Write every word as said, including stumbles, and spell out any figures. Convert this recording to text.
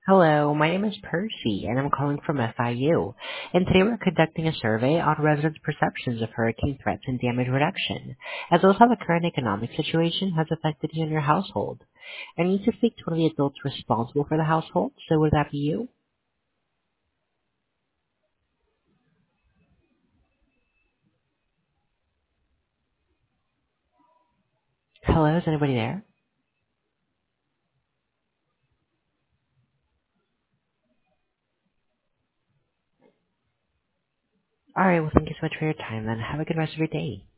Hello, my name is Percy, and I'm calling from F I U. And today we're conducting a survey on residents' perceptions of hurricane threats and damage reduction, as well as how the current economic situation has affected you and your household. I need to speak to one of the adults responsible for the household, so would that be you? Hello, is anybody there? Alright, well thank you so much for your time, then have a good rest of your day.